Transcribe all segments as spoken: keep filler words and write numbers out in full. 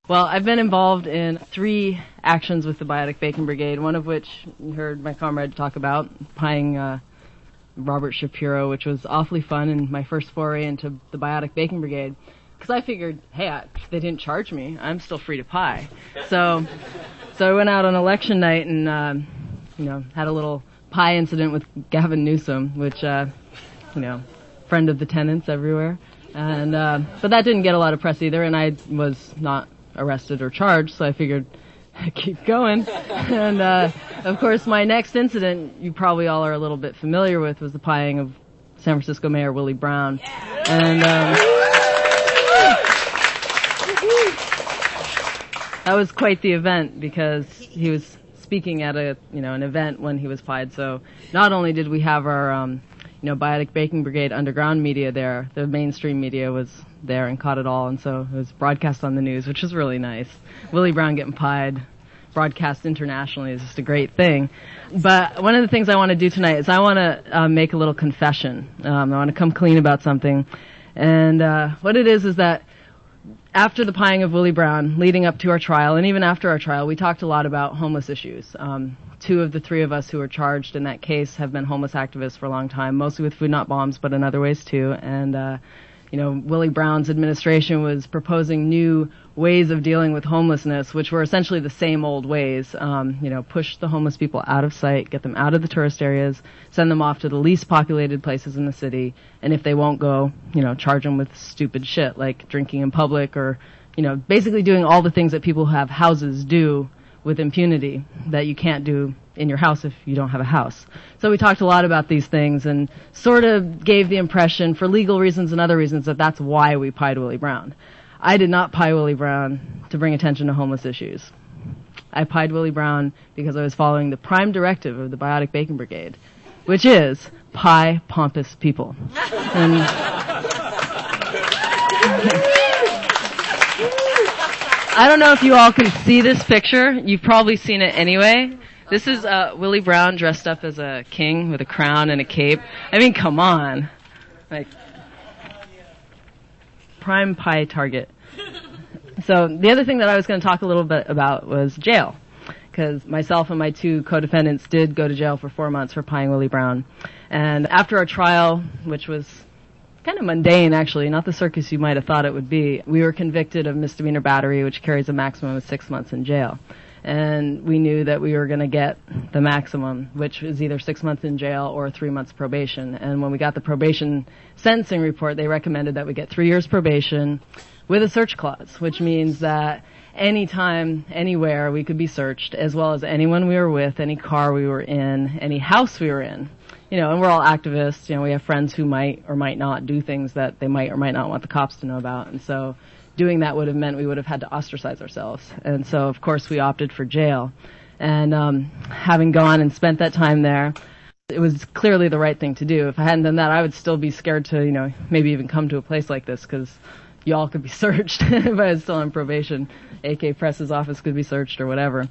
Well, I've been involved in three actions with the Biotic Bacon Brigade, one of which you heard my comrade talk about, pieing uh, Robert Shapiro, which was awfully fun and my first foray into the Biotic Bacon Brigade. Because I figured, hey, I, they didn't charge me. I'm still free to pie. So so I went out on election night and, um, you know, had a little pie incident with Gavin Newsom, which, uh, you know, friend of the tenants everywhere. And uh, but that didn't get a lot of press either, and I was not arrested or charged, so I figured I'd keep going. And, uh, of course, my next incident, you probably all are a little bit familiar with, was the pieing of San Francisco Mayor Willie Brown. And um, that was quite the event, because he was speaking at a, you know, an event when he was pied. So not only did we have our, um, you know, Biotic Bacon Brigade underground media there, the mainstream media was there and caught it all, and so it was broadcast on the news, which was really nice. Willie Brown getting pied, broadcast internationally, is just a great thing. But one of the things I want to do tonight is I want to uh, make a little confession. Um, I want to come clean about something. And uh, what it is is that after the pieing of Willie Brown, leading up to our trial, and even after our trial, we talked a lot about homeless issues. Um, two of the three of us who were charged in that case have been homeless activists for a long time, mostly with Food Not Bombs, but in other ways too. And uh, you know, Willie Brown's administration was proposing new ways of dealing with homelessness, which were essentially the same old ways. Um, you know, push the homeless people out of sight, get them out of the tourist areas, send them off to the least populated places in the city, and if they won't go, you know, charge them with stupid shit like drinking in public or, you know, basically doing all the things that people who have houses do with impunity that you can't do in your house if you don't have a house. So we talked a lot about these things and sort of gave the impression, for legal reasons and other reasons, that that's why we pied Willie Brown. I did not pie Willie Brown to bring attention to homeless issues. I pied Willie Brown because I was following the prime directive of the Biotic Bacon Brigade, which is pie pompous people. And I don't know if you all can see this picture. You've probably seen it anyway. This is uh, Willie Brown dressed up as a king with a crown and a cape. I mean, come on. Like, prime pie target. So the other thing that I was going to talk a little bit about was jail, because myself and my two co-defendants did go to jail for four months for pieing Willie Brown. And after our trial, which was kind of mundane, actually, not the circus you might have thought it would be, we were convicted of misdemeanor battery, which carries a maximum of six months in jail. And we knew that we were going to get the maximum, which is either six months in jail or three months probation. And when we got the probation sentencing report, they recommended that we get three years probation with a search clause, which means that anytime, anywhere, we could be searched, as well as anyone we were with, any car we were in, any house we were in. You know, and we're all activists. You know, we have friends who might or might not do things that they might or might not want the cops to know about. And so doing that would have meant we would have had to ostracize ourselves. And so, of course, we opted for jail. And um, having gone and spent that time there, it was clearly the right thing to do. If I hadn't done that, I would still be scared to, you know, maybe even come to a place like this, because you all could be searched if I was still on probation. A K Press's office could be searched or whatever.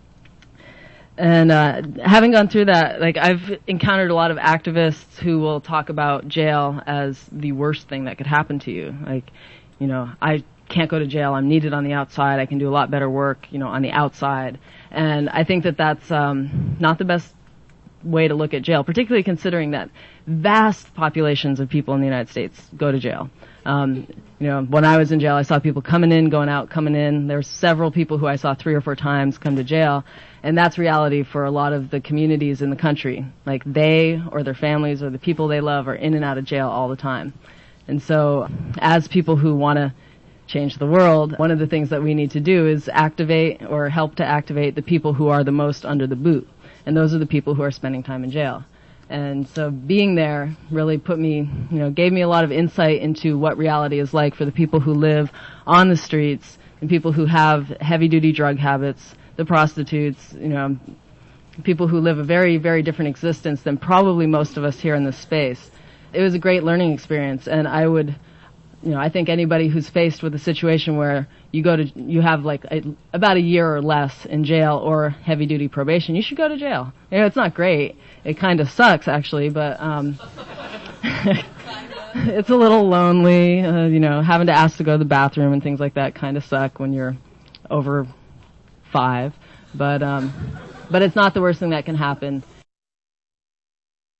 And uh, having gone through that, like, I've encountered a lot of activists who will talk about jail as the worst thing that could happen to you. Like, you know, I can't go to jail. I'm needed on the outside. I can do a lot better work, you know, on the outside. And I think that that's um, not the best way to look at jail, particularly considering that vast populations of people in the United States go to jail. Um, you know, when I was in jail, I saw people coming in, going out, coming in. There's several people who I saw three or four times come to jail, and that's reality for a lot of the communities in the country. Like, they or their families or the people they love are in and out of jail all the time. And so, as people who want to change the world, one of the things that we need to do is activate or help to activate the people who are the most under the boot. And those are the people who are spending time in jail. And so being there really put me, you know, gave me a lot of insight into what reality is like for the people who live on the streets and people who have heavy-duty drug habits, the prostitutes, you know, people who live a very, very different existence than probably most of us here in this space. It was a great learning experience, and I would, you know, I think anybody who's faced with a situation where you go to, you have like a, about a year or less in jail or heavy-duty probation, you should go to jail. You know, it's not great. It kind of sucks, actually, but um, it's a little lonely. Uh, you know, having to ask to go to the bathroom and things like that kind of suck when you're over five. But um, but it's not the worst thing that can happen.